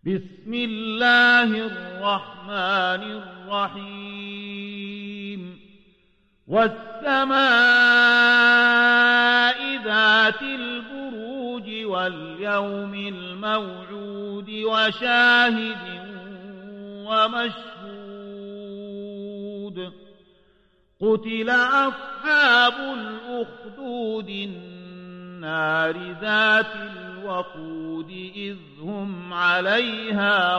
بسم الله الرحمن الرحيم والسماء ذات البروج واليوم الموعود وشاهد ومشهود قتل أصحاب الأخدود النار ذات الوقود إذ هم عليها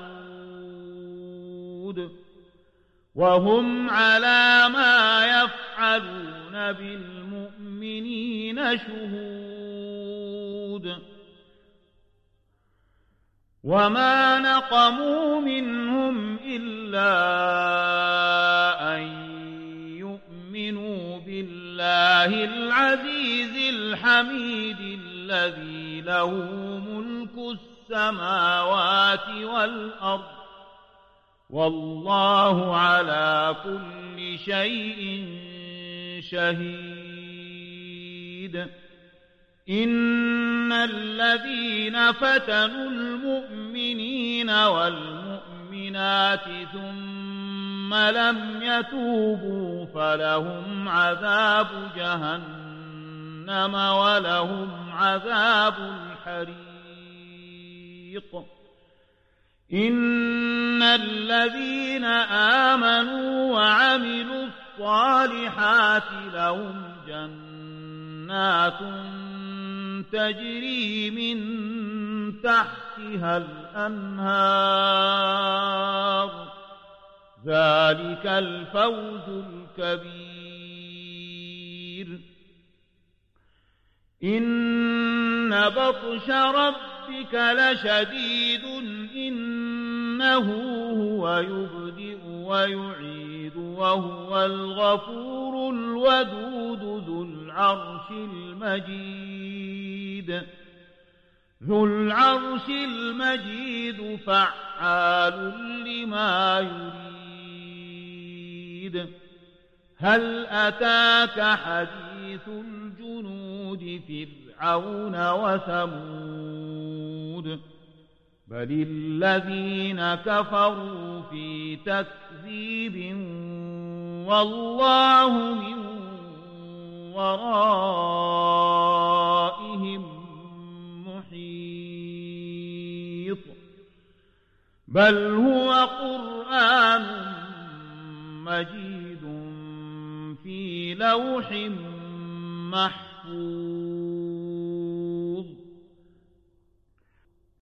قعود وهم على ما يفعلون بالمؤمنين شهود وما نقموا منهم إلا أن يؤمنوا بالله العزيز الحميد الذي له ملك السماوات والأرض والله على كل شيء شهيد إن الذين فتنوا المؤمنين والمؤمنات ثم لم يتوبوا فلهم عذاب جهنم ولهم عذاب الحريق إن الذين آمنوا وعملوا الصالحات لهم جنات تجري من تحتها الأنهار ذلك الفوز الكبير إن بطش ربك لشديد إنه هو يبدئ ويعيد وهو الغفور الودود ذو العرش المجيد فعال لما يريد هل أتاك حديث الجنود فرعون وثمود بل الذين كفروا في تكذيب والله من ورائهم محيط بل هو قرآن مجيد في لوح محفوظ